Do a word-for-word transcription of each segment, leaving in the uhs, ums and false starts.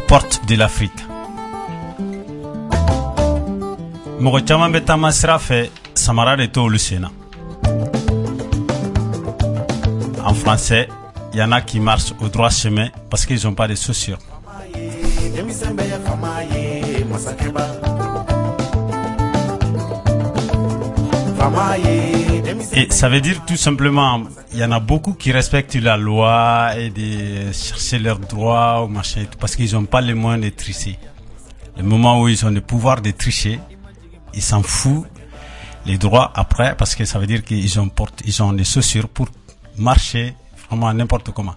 portes de l'Afrique. Mɔgɔ caman bɛ taama sira fɛ samara de t'olu sen na. En français, il y en a qui marchent au droit chemin parce qu'ils n'ont pas de chaussures. Et ça veut dire tout simplement, il y en a beaucoup qui respectent la loi et de chercher leurs droits ou machin, parce qu'ils n'ont pas les moyens de tricher. Le moment où ils ont le pouvoir de tricher, ils s'en foutent les droits après, parce que ça veut dire qu'ils ont, porte, ils ont des chaussures pour marcher vraiment n'importe comment.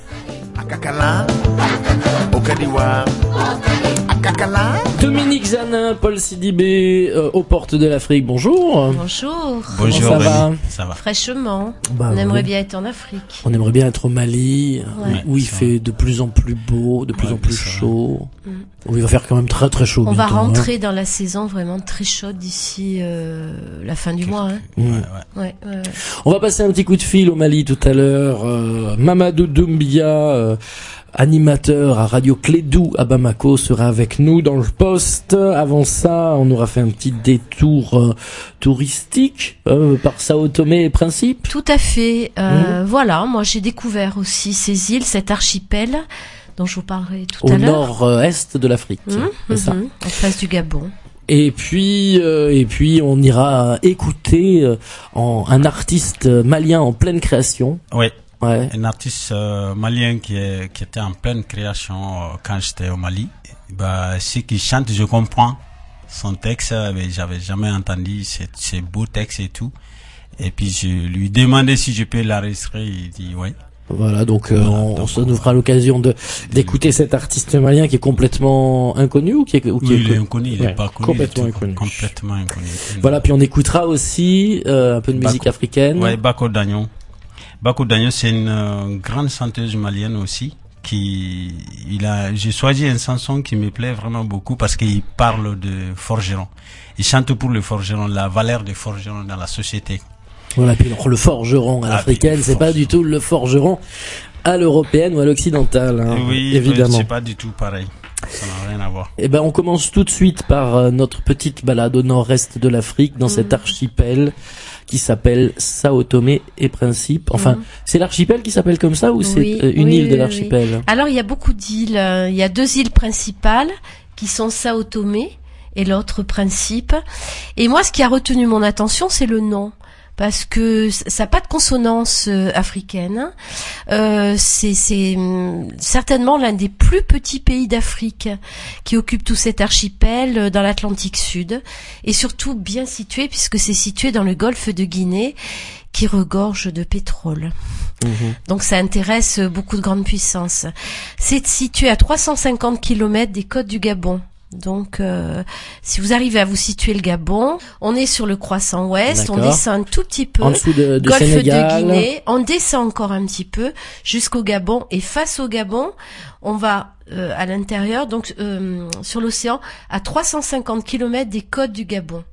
Dominique Zanin, Paul Sidibé, euh, aux portes de l'Afrique. Bonjour. Bonjour. Bonjour. Ça va, ça va. Fraîchement. Bah, on aimerait oui. bien être en Afrique. On aimerait bien être au Mali, Ouais. où il fait de plus en plus beau, de plus Ouais, en plus ça va. chaud. Mm. Où il va faire quand même très très chaud. On va bientôt, rentrer dans la saison vraiment très chaude d'ici euh, la fin du mois. Hein. hein. Mm. Ouais, ouais. Ouais, ouais, ouais. On va passer un petit coup de fil au Mali tout à l'heure. Euh, Mamadou Doumbia, euh, animateur à Radio Clédou à Bamako, sera avec nous dans le poste. Avant ça, on aura fait un petit détour euh, touristique euh, par Sao Tomé et Principe. Tout à fait. Euh, Voilà, moi j'ai découvert aussi ces îles, cet archipel dont je vous parlerai tout Au à l'heure. nord-est de l'Afrique. Mmh, c'est ça. mmh, en face du Gabon. Et puis, euh, et puis, on ira écouter euh, en, un artiste malien en pleine création. Oui. Ouais. Un artiste euh, malien qui, est, qui était en pleine création euh, quand j'étais au Mali. Bah, ce qu'il chante, je comprends son texte, mais j'avais jamais entendu ces, ces beaux textes et tout. Et puis je lui demandais si je peux l'enregistrer, il dit ouais. Voilà, donc, euh, Voilà, on, donc, ça nous fera l'occasion de d'écouter cet artiste malien qui est complètement inconnu ou qui est, ou qui Oui, est il est connu. inconnu, il Ouais, est pas connu. complètement du tout, inconnu. Complètement inconnu. Voilà, puis on écoutera aussi euh, un peu de musique Bako. africaine. Ouais, Bako Dagnon. Bako Dagnon, c'est une euh, grande chanteuse malienne aussi. Qui, il a, j'ai choisi une chanson qui me plaît vraiment beaucoup parce qu'il parle de forgeron. Il chante pour le forgeron, la valeur des forgerons dans la société. Voilà, puis alors, le forgeron à Ah, l'africaine, puis, c'est pas forgeron. du tout le forgeron à l'européenne ou à l'occidentale, hein, Oui, évidemment. c'est pas du tout pareil. Ça n'a rien à voir. Eh ben, on commence tout de suite par euh, notre petite balade au nord-est de l'Afrique, dans Mmh. cet archipel qui s'appelle Sao Tomé et Principe. Enfin, Mmh. c'est l'archipel qui s'appelle comme ça ou Oui, c'est euh, une oui, île de oui, l'archipel? Alors il y a beaucoup d'îles. Euh, Il y a deux îles principales qui sont Sao Tomé et l'autre Principe. Et moi, ce qui a retenu mon attention, c'est le nom. Parce que ça n'a pas de consonance euh, africaine. Euh, c'est, c'est hum, certainement l'un des plus petits pays d'Afrique qui occupe tout cet archipel euh, dans l'Atlantique Sud et surtout bien situé puisque c'est situé dans le golfe de Guinée qui regorge de pétrole. Mhm. Donc ça intéresse beaucoup de grandes puissances. C'est situé à trois cent cinquante kilomètres des côtes du Gabon. Donc, euh, si vous arrivez à vous situer le Gabon, on est sur le croissant ouest, on D'accord. descend un tout petit peu, En dessous de, de golfe Sénégal. de Guinée, on descend encore un petit peu jusqu'au Gabon, et face au Gabon, on va euh, à l'intérieur, donc euh, sur l'océan, à trois cent cinquante kilomètres des côtes du Gabon.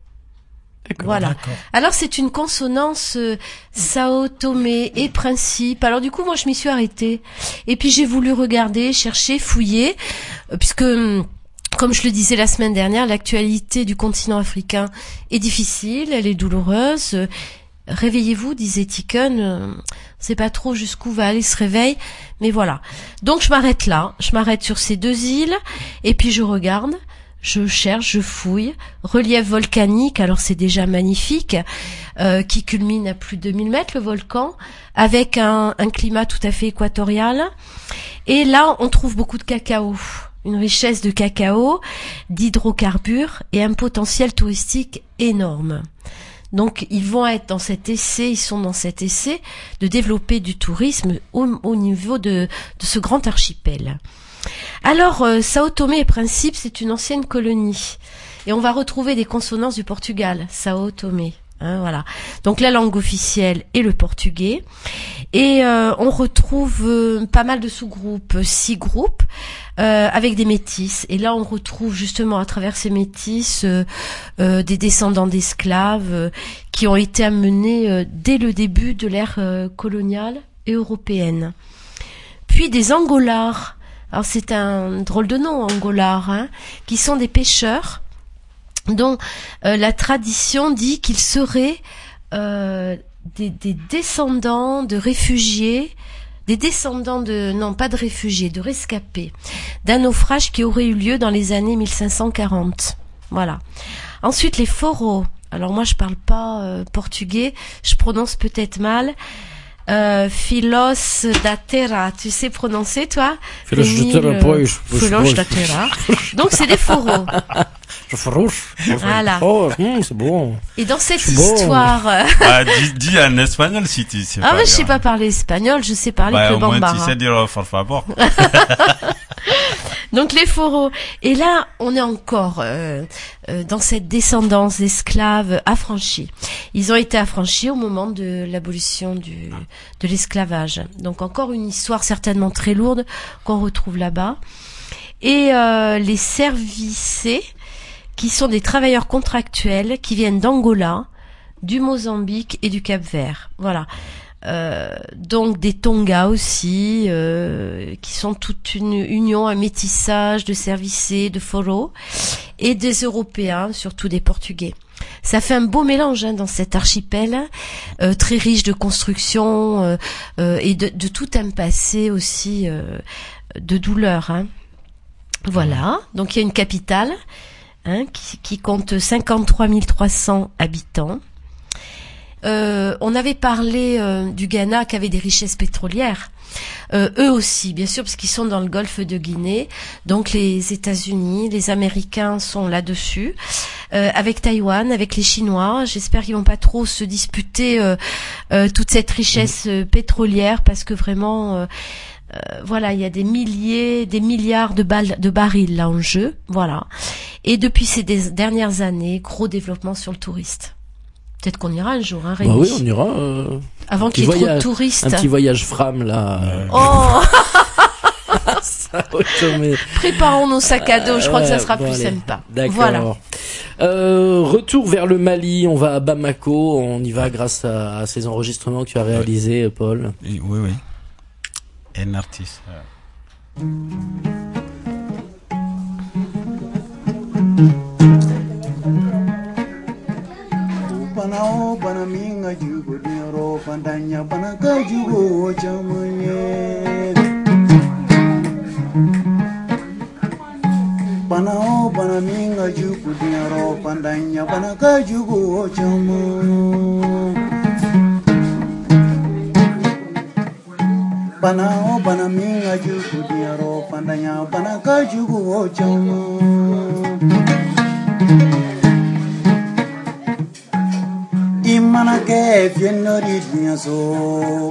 Voilà. D'accord. Alors c'est une consonance euh, Sao Tomé et Principe. Alors du coup moi je m'y suis arrêtée et puis j'ai voulu regarder, chercher, fouiller, euh, puisque hum, comme je le disais la semaine dernière, l'actualité du continent africain est difficile, elle est douloureuse. Euh, Réveillez-vous, disait Tiken. Euh, on sait pas trop jusqu'où va aller ce réveil, mais voilà. Donc je m'arrête là, je m'arrête sur ces deux îles et puis je regarde. Je cherche, je fouille. Relief volcanique, alors c'est déjà magnifique, euh, qui culmine à plus de mille mètres le volcan, avec un, un climat tout à fait équatorial. Et là, on trouve beaucoup de cacao, une richesse de cacao, d'hydrocarbures et un potentiel touristique énorme. Donc ils vont être dans cet essai, ils sont dans cet essai de développer du tourisme au, au niveau de, de ce grand archipel. Alors, euh, Sao Tomé et Principe, c'est une ancienne colonie. Et on va retrouver des consonances du Portugal, Sao Tomé. Hein, voilà. Donc la langue officielle est le portugais. Et euh, on retrouve euh, pas mal de sous-groupes, six groupes, euh, avec des métis. Et là, on retrouve justement à travers ces métis euh, euh, des descendants d'esclaves euh, qui ont été amenés euh, dès le début de l'ère euh, coloniale et européenne. Puis des Angolars, alors c'est un drôle de nom, Angolars, hein, qui sont des pêcheurs dont euh, la tradition dit qu'ils seraient euh, des, des descendants de réfugiés, des descendants de, non pas de réfugiés, de rescapés, d'un naufrage qui aurait eu lieu dans les années mille cinq cent quarante. Voilà. Ensuite, les Foros. Alors moi, je parle pas euh, portugais, je prononce peut-être mal. Euh, Filos da Terra, tu sais prononcer, toi? Filos da Terra, pois. Filos da Terra. Donc, c'est des Foros. Voilà. Oh, hum, c'est bon. Et dans cette histoire... Bon. Ah, dis, dis en espagnol si tu sais ah, pas. mais je sais pas parler espagnol, je sais parler bah, que le bambara. Au moins, tu sais dire por favor. Donc les Foros. Et là, on est encore euh, euh, dans cette descendance d'esclaves affranchis. Ils ont été affranchis au moment de l'abolition du de l'esclavage. Donc encore une histoire certainement très lourde qu'on retrouve là-bas. Et euh, les servicés, qui sont des travailleurs contractuels qui viennent d'Angola, du Mozambique et du Cap-Vert. Voilà. Euh, donc des Tonga aussi, euh, qui sont toute une union, un métissage de servicés, de Foros, et des Européens, surtout des Portugais. Ça fait un beau mélange hein, dans cet archipel, euh, très riche de construction euh, euh, et de, de tout un passé aussi euh, de douleur. Hein. Voilà, donc il y a une capitale hein, qui, qui compte cinquante-trois mille trois cents habitants. Euh, on avait parlé euh, du Ghana qui avait des richesses pétrolières. Euh, eux aussi, bien sûr, parce qu'ils sont dans le golfe de Guinée. Donc les États-Unis, les Américains sont là-dessus. Euh, avec Taïwan, avec les Chinois. J'espère qu'ils vont pas trop se disputer euh, euh, toute cette richesse euh, pétrolière, parce que vraiment... Euh, Euh, voilà, il y a des milliers, des milliards de, balles, de barils là en jeu, voilà. Et depuis ces des dernières années, gros développement sur le touriste. Peut-être qu'on ira un jour, hein, Rémi. Bah oui, on ira. Euh, Avant qu'il y ait trop de touristes. Un petit voyage Fram là. Euh... Oh. Ça, mais... Préparons nos sacs à dos. Je crois euh, que ça sera bon, plus allez. sympa. D'accord. Voilà. Euh, retour vers le Mali. On va à Bamako. On y va grâce à, à ces enregistrements que tu as réalisés, oui. Paul. Oui, oui. Un artiste. Bana o bana minga jugo dinero pandanya bana ka jugo chamunye Bana o bana minga jugo dinero pandanya bana ka jugo chamu Bana o bana minga jugo dinero pandanya bana ka jugo chamu Imana ke fienori dinyaso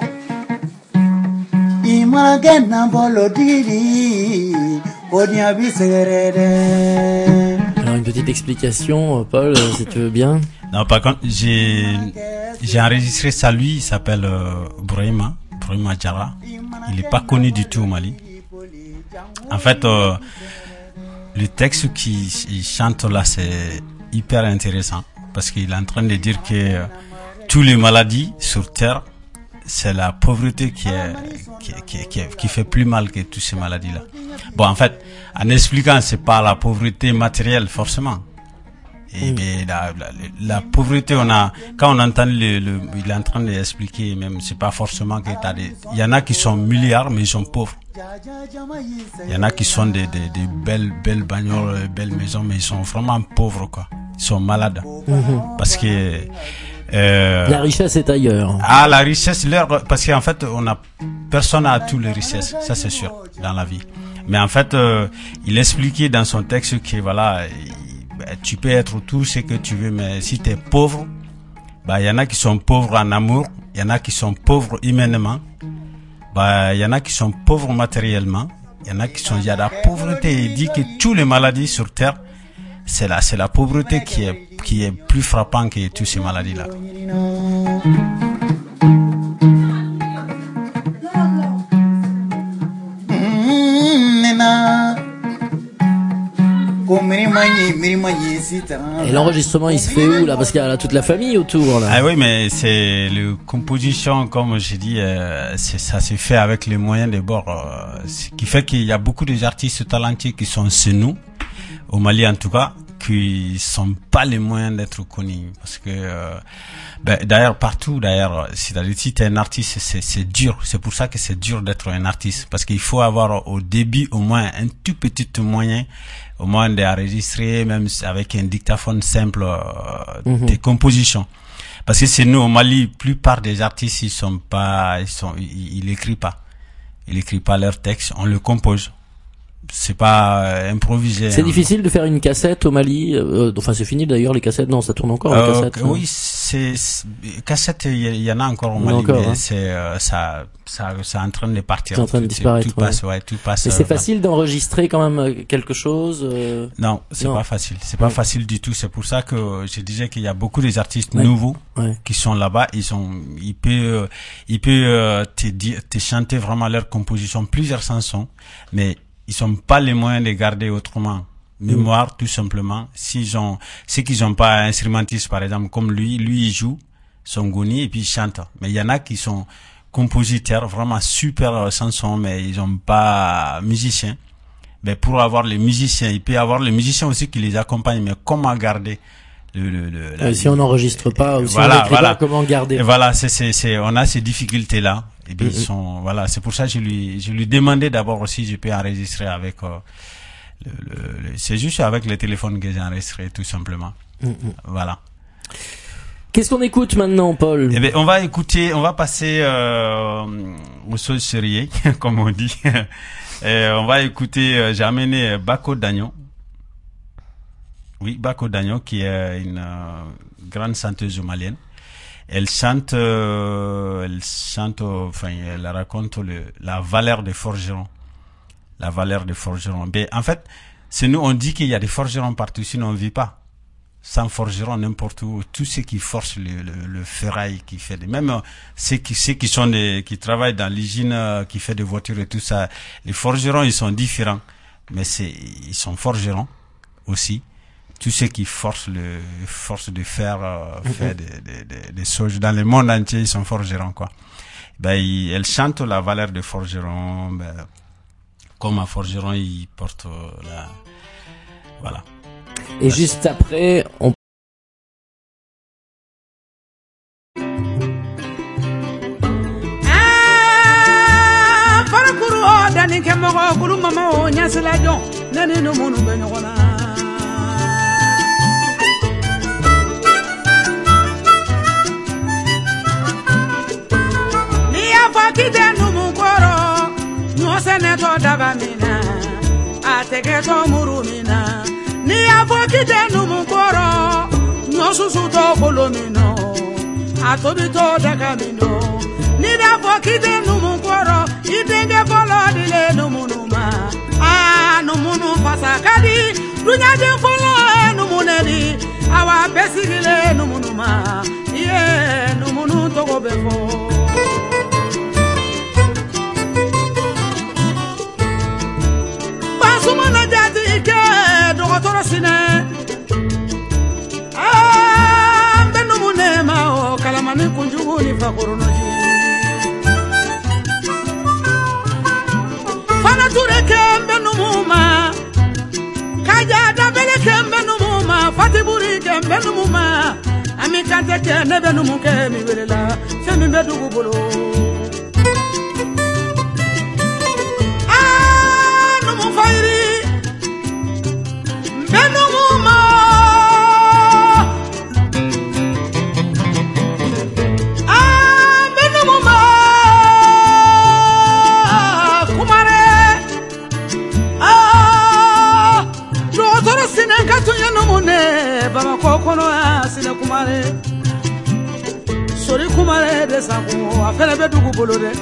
Imana ke nambolo diri Odia biserere. Alors une petite explication, Paul, si tu veux bien. Non, par contre, j'ai j'ai enregistré ça lui, il s'appelle euh, Brahima, Brahima Diarra. Il est pas connu du tout au Mali. En fait, euh, le texte qu'il chante là, c'est hyper intéressant. Parce qu'il est en train de dire que euh, toutes les maladies sur Terre, c'est la pauvreté qui, est, qui, qui, qui, qui fait plus mal que toutes ces maladies-là. Bon, en fait, en expliquant, c'est pas la pauvreté matérielle, forcément. Et, mm. et la, la, la pauvreté, on a, quand on entend le, le, il est en train d'expliquer, même, c'est pas forcément que t'as des, il y en a qui sont milliards, mais ils sont pauvres. Il y en a qui sont des, des, des belles, belles bagnoles, belles maisons, mais ils sont vraiment pauvres, quoi. Ils sont malades. Mm-hmm. Parce que, euh, la richesse est ailleurs. Ah, la richesse, leur, parce qu'en fait, on a, personne n'a toutes les richesses. Ça, c'est sûr, dans la vie. Mais en fait, euh, il expliquait dans son texte que voilà, tu peux être tout ce que tu veux, mais si tu es pauvre, bah, il y en a qui sont pauvres en amour, il y en a qui sont pauvres humainement, bah, il y en a qui sont pauvres matériellement, il y en a qui sont, il y a la pauvreté. Il dit que toutes les maladies sur terre, c'est la, c'est la pauvreté qui est, qui est plus frappante que toutes ces maladies-là. Kumiri Et l'enregistrement, il se fait où, là? Parce qu'il y a là toute la famille autour, là. Ah oui, mais c'est le composition, comme j'ai dit, euh, c'est, ça se fait avec les moyens de bord, euh, ce qui fait qu'il y a beaucoup d'artistes talentueux qui sont chez nous, au Mali en tout cas, qui sont pas les moyens d'être connus, parce que euh, ben, d'ailleurs partout d'ailleurs, c'est-à-dire si t'es un artiste, c'est c'est dur, c'est pour ça que c'est dur d'être un artiste, parce qu'il faut avoir au début au moins un tout petit moyen, au moins d'enregistrer même avec un dictaphone simple euh, mm-hmm. des compositions, parce que c'est nous au Mali, plupart des artistes ils sont pas, ils sont, ils, ils écrivent pas, ils écrivent pas leurs textes, on le compose. C'est pas euh, improvisé. C'est hein. difficile de faire une cassette au Mali. Euh, enfin, c'est fini d'ailleurs les cassettes. Non, ça tourne encore les euh, cassettes. Oui, c'est, c'est cassette. Il y, y en a encore au Mali, encore, mais hein. c'est euh, ça, ça, ça est en train de partir. C'est en train de disparaître. Tout, tout ouais. passe, ouais, tout passe. Mais c'est euh, facile d'enregistrer quand même quelque chose. Euh... Non, c'est non. pas facile. C'est pas ouais. facile du tout. C'est pour ça que je disais qu'il y a beaucoup des artistes ouais. nouveaux ouais. qui sont là-bas. Ils sont, ils peuvent, ils peuvent te dire, te chanter vraiment leur composition, plusieurs chansons, mais ils sont pas les moyens de garder autrement. Mémoire, mmh. tout simplement. S'ils ont, ceux qui n'ont pas un instrumentiste, par exemple, comme lui, lui, il joue son goni et puis il chante. Mais il y en a qui sont compositeurs, vraiment super chansons, mais ils ont pas musiciens. Mais pour avoir les musiciens, il peut y avoir les musiciens aussi qui les accompagnent, mais comment garder le, le, le la, euh, si on n'enregistre pas, ou si voilà, on n'écrit voilà. pas, comment garder? Et voilà, c'est, c'est, c'est, on a ces difficultés-là. Et puis, mm-hmm. ils sont, voilà, c'est pour ça que je lui, je lui demandais d'abord aussi, je peux enregistrer avec, euh, le, le, le, c'est juste avec le téléphone que j'ai enregistré, tout simplement. Mm-hmm. Voilà. Qu'est-ce qu'on écoute maintenant, Paul? Eh bien, on va écouter, on va passer, euh, aux choses sérieuses, comme on dit. Et on va écouter, euh, j'ai amené Bako Dagnon. Oui, Bako Dagnon, qui est une euh, grande chanteuse malienne. Elle chante, euh, elle chante, enfin, elle raconte le, la valeur des forgerons. La valeur des forgerons. Mais en fait, c'est nous, on dit qu'il y a des forgerons partout, sinon on ne vit pas. Sans forgerons, n'importe où, tout ce qui forge le, le, le ferraille, qui fait des, même euh, ceux qui, ceux qui sont des, qui travaillent dans l'usine, euh, qui fait des voitures et tout ça, les forgerons, ils sont différents. Mais c'est, ils sont forgerons aussi. Tous ceux qui forcent le force de faire euh, mm-hmm. faire des, des, des, des choses dans le monde entier, ils sont forgerons quoi. Ben il, elle chante la valeur des forgerons, ben, comme un forgeron il porte euh, la voilà. Et Merci. Juste après on ah parcours o dani kemo ko gulu mama o nyasla don nani no monu benyona. Kide numukoro nyoseneto dabamina ategeto murumina ni avokide numukoro nyosusuto kolomino atobito dakamino ni avokide numukoro idenge bolodile numunuma ah numunu fasakadi dunyade folo numunedi awa besigile numunuma ye numunu togobefo. Sumana jadi ke dokotoro sine ah benu munema o kalamani kunjugu ni fakoronoji fana ture ke benu muma kaja da bele ke benu muma fatiburi ke benu muma ami kante ke ne benu muke mi welela femi bedugu bolo. Sori kumare de sango afele be dugu bolo de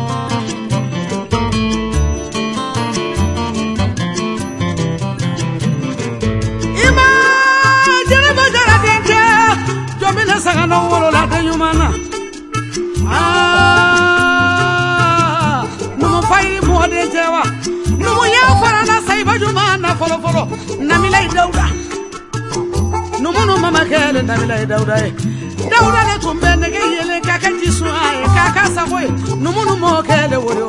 ima jere ba jara denke jomina sanga no wolo la de yumana ah no mo fay mo mɔden tɛ wa numuya fara na sayiba juma na fɔlɔ fɔlɔ Namilai Dawuda numu nu mama kɛlɛ Namilai Dawuda ye Dawuda de tun bɛ nɛgɛ yɛlɛ k'a kɛ jisu a ye k'a k'a sago ye numu nu mɔ kɛlɛ wolo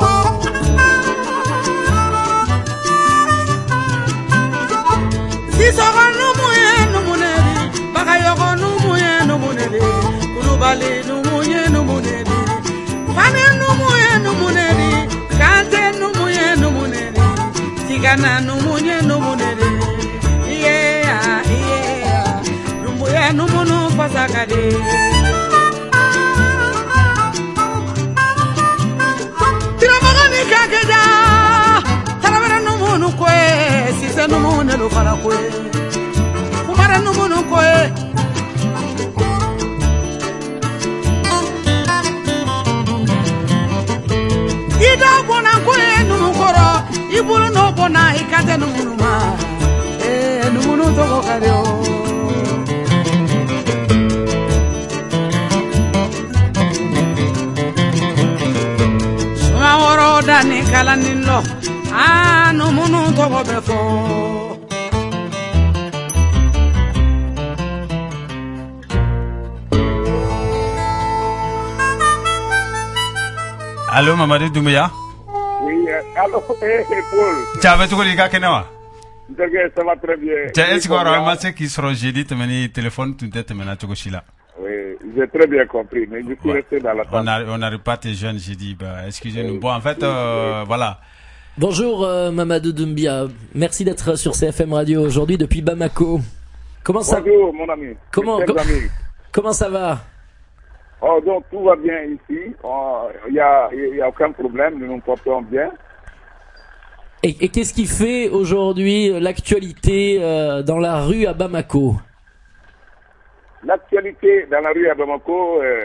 Sisɔgɔ numu ye numu nɛri Bagayɔgɔ numu ye numu nɛri Kulubali numu ye numu nɛri Fane numu ye numu nɛri Kante numu ye numu nɛri Tigana numu ye numu nɛri Yeah, yeah Numu ye numu nu fasakade Tiramagani kakeja Tarabara numu nu kwe Sise numu nelu fara kwe Kumara numu nu kwe Ida bona kwe numu koro Ibulu no bona ikate numu numa Eh numu nu toko kareo Suma woro dani kala nilo Ah numu nu toko befo Allô, Mamadou Doumbia? Oui, allô, eh, Paul. Tu avais tout les gars, Kenawa? Ça va très bien. Tu est-ce qu'on a remarqué qu'ils seront jeudi, tu mets téléphone, tu t'es maintenant à Chila? Oui, j'ai très bien compris, mais je suis ouais. resté dans la tente. On n'arrive pas tes jeunes, j'ai dit, bah, excusez-nous. Oui. Bon, en fait, euh, voilà. Bonjour, euh, Mamadou Doumbia. Merci d'être sur C F M Radio aujourd'hui depuis Bamako. Comment ça? Bonjour, mon ami. Comment, com ami. comment ça va? Oh, donc tout va bien ici. Il n'y a, y a aucun problème, nous nous portons bien. Et, et qu'est-ce qui fait aujourd'hui l'actualité euh, dans la rue à Bamako? L'actualité dans la rue à Bamako, euh,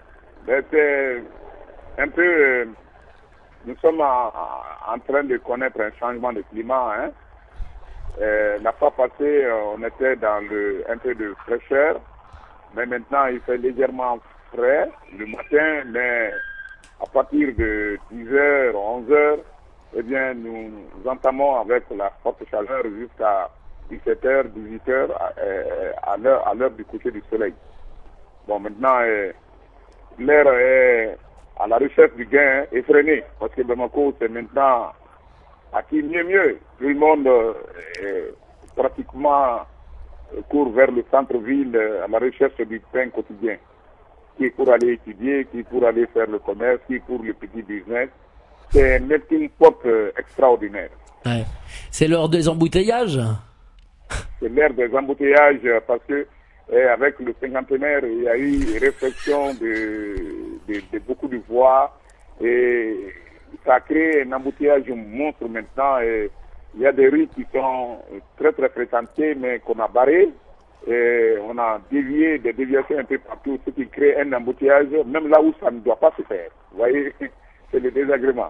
c'est un peu... Euh, nous sommes en, en train de connaître un changement de climat. Hein. Euh, la fois passée, on était dans le, un peu de fraîcheur, mais maintenant il fait légèrement frais le matin, mais à partir de dix heures, onze heures, eh bien, nous, nous entamons avec la forte chaleur jusqu'à dix-sept heures, dix-huit heures, à, à l'heure à l'heure du coucher du soleil. Bon, maintenant, eh, l'air est à la recherche du gain effréné, parce que Bamako, c'est maintenant acquis mieux mieux. Tout le monde eh, pratiquement court vers le centre-ville à la recherche du pain quotidien. Qui pour aller étudier, qui pour aller faire le commerce, qui pour le petit business. C'est un melting pot extraordinaire. Ouais. C'est l'heure des embouteillages? C'est l'heure des embouteillages parce que eh, avec le cinquantenaire, il y a eu réflexion de, de, de beaucoup de voies et ça a créé un embouteillage monstre maintenant. Et il y a des rues qui sont très très fréquentées mais qu'on a barrées. Et on a dévié des déviations un peu partout, ce qui crée un embouteillage, même là où ça ne doit pas se faire. Vous voyez, c'est le désagrément.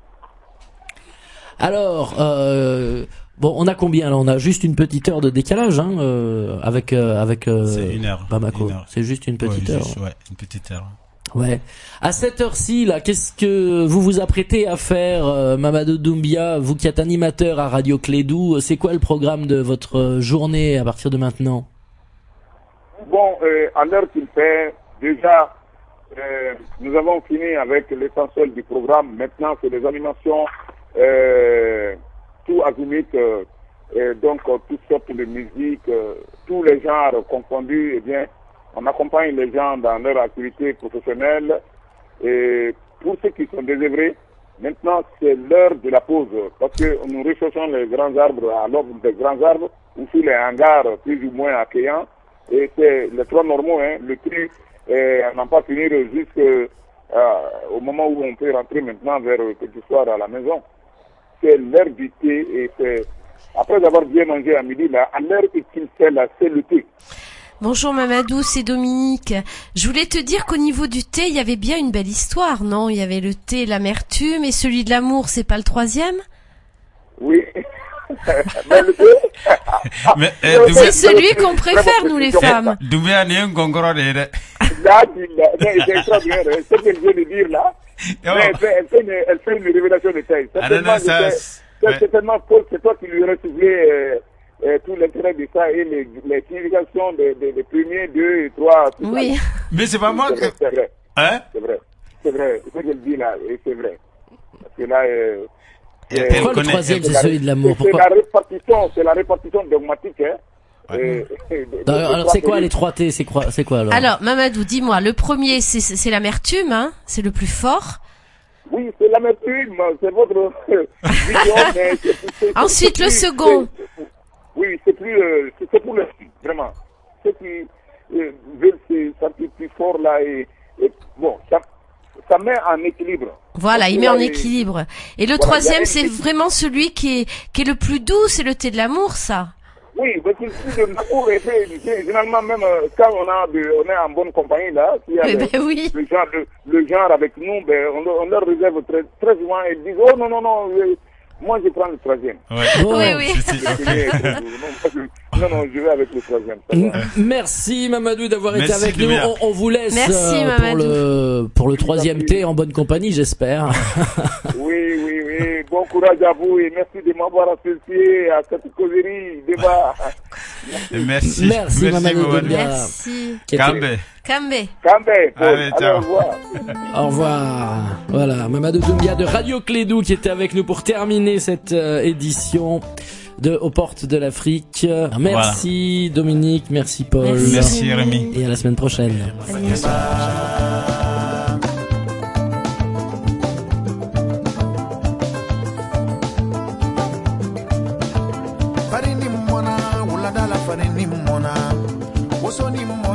Alors, euh, bon, on a combien là? On a juste une petite heure de décalage, hein, euh, avec euh, avec euh, c'est une heure, Bamako. Une heure. C'est juste une petite ouais, heure. Juste, ouais, une petite heure. Ouais. À cette heure-ci, là, qu'est-ce que vous vous apprêtez à faire, euh, Mamadou Doumbia, vous qui êtes animateur à Radio Clédou? C'est quoi le programme de votre journée à partir de maintenant? Bon, euh, à l'heure qu'il fait, déjà, euh, nous avons fini avec l'essentiel du programme. Maintenant, c'est des animations euh, tout azimut, euh, et donc euh, toutes sortes de musique, euh, tous les genres confondus. Eh bien, on accompagne les gens dans leur activité professionnelle. Et pour ceux qui sont désœuvrés, maintenant, c'est l'heure de la pause. Parce que nous recherchons les grands arbres à l'ombre des grands arbres, ou sous les hangars plus ou moins accueillants. Et c'est les trois normaux, hein, le tri, et on n'en pas finir jusqu'au euh, moment où on peut rentrer maintenant vers quelque soir à la maison. C'est l'heure du thé et c'est après avoir bien mangé à midi, là, à l'heure qu'il fait là, c'est le thé. Bonjour Mamadou, c'est Dominique. Je voulais te dire qu'au niveau du thé, il y avait bien une belle histoire, non? Il y avait le thé, l'amertume, et celui de l'amour, c'est pas le troisième? Oui. Mais, eh, c'est celui qu'on préfère, nous les femmes. Là, c'est extraordinaire. Ce que je viens de dire là, Mais elle fait, elle, fait une, elle fait une révélation de taille. Ah non, non, ça... C'est certainement Paul, c'est toi qui lui aurais soulevé euh, euh, tout l'intérêt de ça et les, les significations des de, de premiers, deux et trois. Tout oui. Ça. Mais c'est pas moi c'est que... Vrai, c'est vrai. Hein? C'est vrai. C'est vrai. Ce que je dis là, et c'est vrai. Parce que là... Euh, euh, pourquoi le troisième, c'est celui de l'amour? C'est la répartition, c'est la répartition dogmatique, hein. Ouais. Et, de, Non, alors c'est quoi les trois T? C'est quoi, c'est quoi alors? Alors, Mamadou, dis-moi, le premier, c'est, c'est l'amertume, hein? C'est le plus fort. Oui, c'est l'amertume, c'est votre vision, mais c'est, c'est, Ensuite, c'est le plus, second. c'est, oui, c'est plus, euh, c'est, c'est pour l'esprit, vraiment. Ceux qui euh, veulent se sentir plus fort là, et, et bon, ça, ça met en équilibre. Voilà, il met en équilibre. Et le voilà, troisième, c'est vraiment celui qui est, qui est le plus doux, c'est le thé de l'amour, ça. Oui, parce que le l'amour est fait, généralement même euh, quand on, a de, on est en bonne compagnie là, s'il y a Eh le, ben oui. le, genre, le, le genre avec nous, ben, on, on leur réserve très, très souvent et ils disent oh non, non, non, je, moi je prends le troisième. Ouais. Oh. Oui, oui. Non, non, je vais avec le troisième. Merci Mamadou d'avoir été Merci, avec nous. On, on vous laisse Merci, euh, pour Mamadou. le pour le troisième thé en bonne compagnie, j'espère. Oui, oui, oui. Bon courage à vous et merci de m'avoir associé à cette causerie débat. Merci. Merci, Mamadou Doumbia. Merci. Qui était- Kambe. Kambe. Kambe, Paul. Allez, ciao. Allez, au revoir. Au revoir. Voilà, Mamadou Doumbia de Radio Clédou qui était avec nous pour terminer cette euh, édition de Aux Portes de l'Afrique. Merci voilà. Dominique, merci Paul. Merci, merci Rémi. Et à la semaine prochaine. Merci. Farini mona, uladala farini mona, wosoni mona.